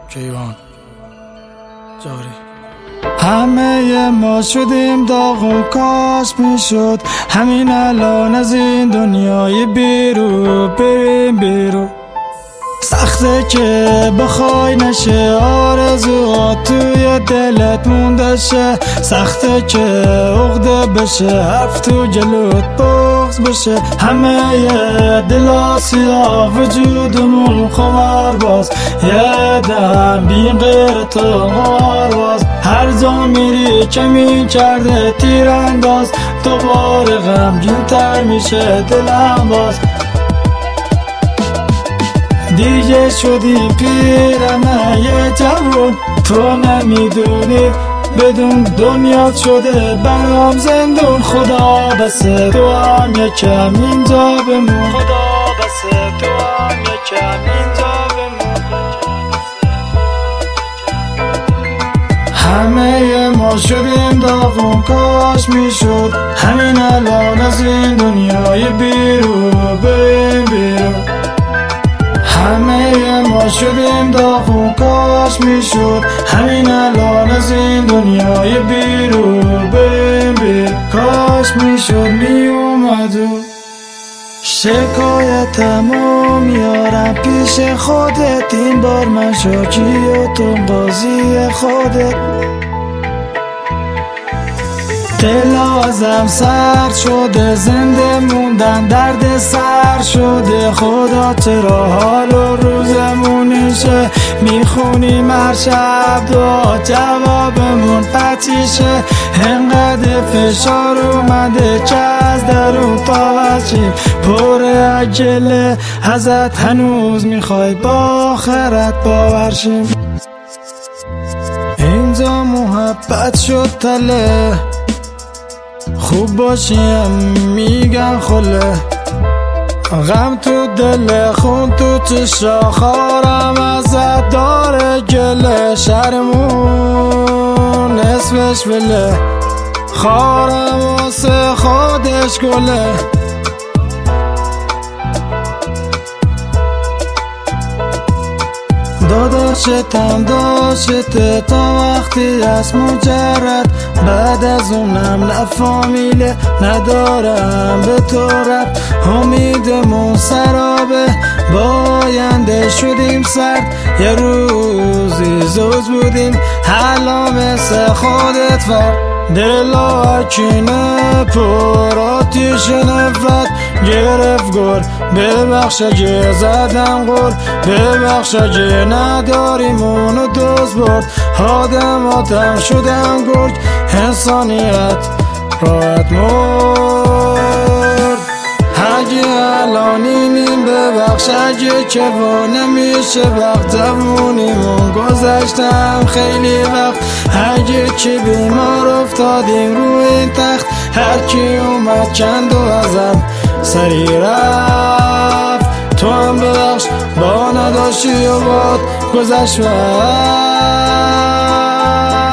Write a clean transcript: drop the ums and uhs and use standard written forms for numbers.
کیوان جاری. همه ما شدیم داغ و کاش میشد همین الان از این دنیای بیرو بریم بیرو. سخته که بخوای نشه آرزوات توی دلت مونده شه، سخته که عقده بشه حرف تو جلوت بغض بشه. همه دلا سیاه وجودمون خمار باز، یه دم بی غیر تو غار باز. هر جا میری کمین کرده تیرانداز، دوباره غمگین تر میشه دلم باز. دیگه شدیم پیرمه یه جوون، تو نمیدونی بدون دنیا شده برام زندون. خدا بسه تو هم یکم اینجا بمون، خدا بسه تو هم یکم اینجا بمون. همه ما شدیم داغون کاش میشد همین الان از این دنیای بیرو بریم بیرون. همه ما شدیم داغون کاش میشد همین الان از این دنیای بیرو بریم بیرون. کاش میشد میومد و شکایتمو میارم پیش خودت، این بار من شاکی و تو بازی خودت. دل ازم سرد شده زنده موندن درد سر شده، خدا چرا حال و روزمونیشه میخونیم هر شب دعا جوابمون قطعیشه. انقدر فشار اومده که از درون پاوشیم پر عجله ازت هنوز میخوای با آخرت باورشیم. اینجا محبت شد تله خوب باشیم میگن خله، غم تو دل خون تو چشا خارم ازت داره گله. شرمون اسمش بله خارم واسه خودش گله. داداشتم داشته تا وقتی از مجرد، بعد از اونم نه فامیله ندارم به تو رب. امیدمون سرابه باینده شدیم سرد، یه روزی زوز بودیم حالا مثل خودت فرد. دلا اکینه پر آتیش نفرت گرفت گر، ببخش اگه زدم غر، ببخش اگه نداریم اونو دوز برد. آدماتم شدم گرگ انسانیت راحت مرد. اگه الان اینیم ببخش اگه که وا نمیشه وقت جوونیمون گذشتم خیلی وقت. اگه که بیمار افتادیم روی این تخت، هر کی اومد کند و ازم سری رفت. تو هم ببخش با نداشتی و باد گذشت وقت.